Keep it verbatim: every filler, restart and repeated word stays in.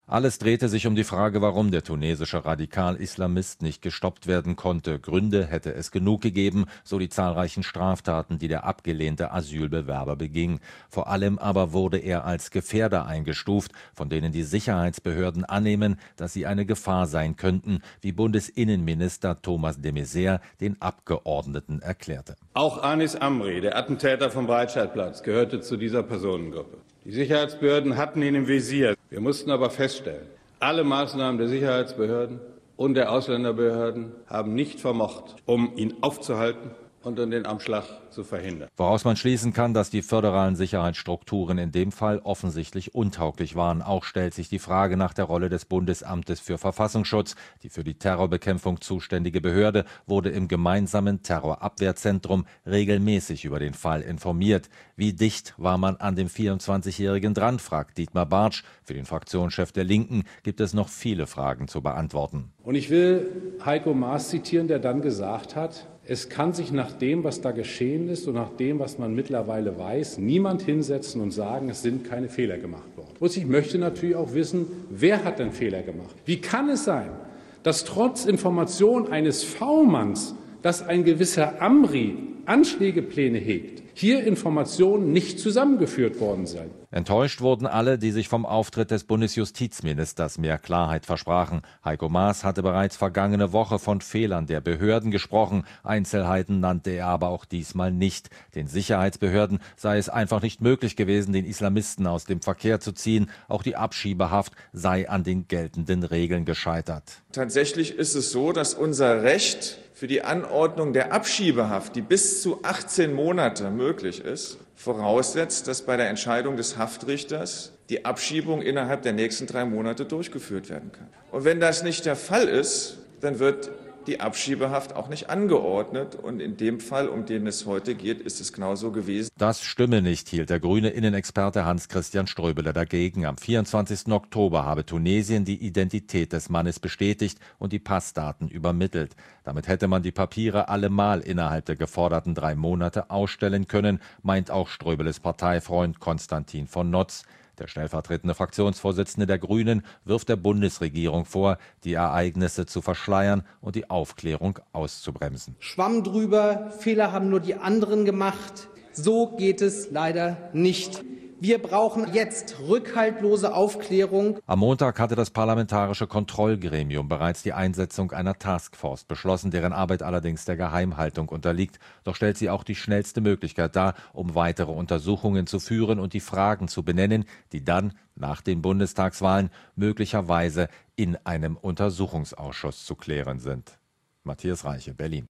Alles drehte sich um die Frage, warum der tunesische Radikal-Islamist nicht gestoppt werden konnte. Gründe hätte es genug gegeben, so die zahlreichen Straftaten, die der abgelehnte Asylbewerber beging. Vor allem aber wurde er als Gefährder eingestuft, von denen die Sicherheitsbehörden annehmen, dass sie eine Gefahr sein könnten, wie Bundesinnenminister Thomas de Maizière den Abgeordneten erklärte. Auch Anis Amri, der Attentäter vom Breitscheidplatz, gehörte zu dieser Personengruppe. Die Sicherheitsbehörden hatten ihn im Visier. Wir mussten aber feststellen, alle Maßnahmen der Sicherheitsbehörden und der Ausländerbehörden haben nicht vermocht, um ihn aufzuhalten und den Anschlag zu verhindern. Woraus man schließen kann, dass die föderalen Sicherheitsstrukturen in dem Fall offensichtlich untauglich waren. Auch stellt sich die Frage nach der Rolle des Bundesamtes für Verfassungsschutz. Die für die Terrorbekämpfung zuständige Behörde wurde im gemeinsamen Terrorabwehrzentrum regelmäßig über den Fall informiert. Wie dicht war man an dem vierundzwanzigjährigen dran, fragt Dietmar Bartsch. Für den Fraktionschef der Linken gibt es noch viele Fragen zu beantworten. Und ich will Heiko Maas zitieren, der dann gesagt hat, es kann sich nach dem, was da geschehen ist und nach dem, was man mittlerweile weiß, niemand hinsetzen und sagen, es sind keine Fehler gemacht worden. Und ich möchte natürlich auch wissen, wer hat denn Fehler gemacht? Wie kann es sein, dass trotz Information eines V-Manns, dass ein gewisser Amri Anschlägepläne hegt, hier Informationen nicht zusammengeführt worden sind? Enttäuscht wurden alle, die sich vom Auftritt des Bundesjustizministers mehr Klarheit versprachen. Heiko Maas hatte bereits vergangene Woche von Fehlern der Behörden gesprochen. Einzelheiten nannte er aber auch diesmal nicht. Den Sicherheitsbehörden sei es einfach nicht möglich gewesen, den Islamisten aus dem Verkehr zu ziehen. Auch die Abschiebehaft sei an den geltenden Regeln gescheitert. Tatsächlich ist es so, dass unser Recht für die Anordnung der Abschiebehaft, die bis zu achtzehn Monate möglich ist, voraussetzt, dass bei der Entscheidung des Haftrichters die Abschiebung innerhalb der nächsten drei Monate durchgeführt werden kann. Und wenn das nicht der Fall ist, dann wird die Abschiebehaft auch nicht angeordnet. Und in dem Fall, um den es heute geht, ist es genauso gewesen. Das stimme nicht, hielt der grüne Innenexperte Hans-Christian Ströbele dagegen. Am vierundzwanzigsten Oktober habe Tunesien die Identität des Mannes bestätigt und die Passdaten übermittelt. Damit hätte man die Papiere allemal innerhalb der geforderten drei Monate ausstellen können, meint auch Ströbeles Parteifreund Konstantin von Notz. Der stellvertretende Fraktionsvorsitzende der Grünen wirft der Bundesregierung vor, die Ereignisse zu verschleiern und die Aufklärung auszubremsen. Schwamm drüber, Fehler haben nur die anderen gemacht. So geht es leider nicht. Wir brauchen jetzt rückhaltlose Aufklärung. Am Montag hatte das Parlamentarische Kontrollgremium bereits die Einsetzung einer Taskforce beschlossen, deren Arbeit allerdings der Geheimhaltung unterliegt. Doch stellt sie auch die schnellste Möglichkeit dar, um weitere Untersuchungen zu führen und die Fragen zu benennen, die dann nach den Bundestagswahlen möglicherweise in einem Untersuchungsausschuss zu klären sind. Matthias Reiche, Berlin.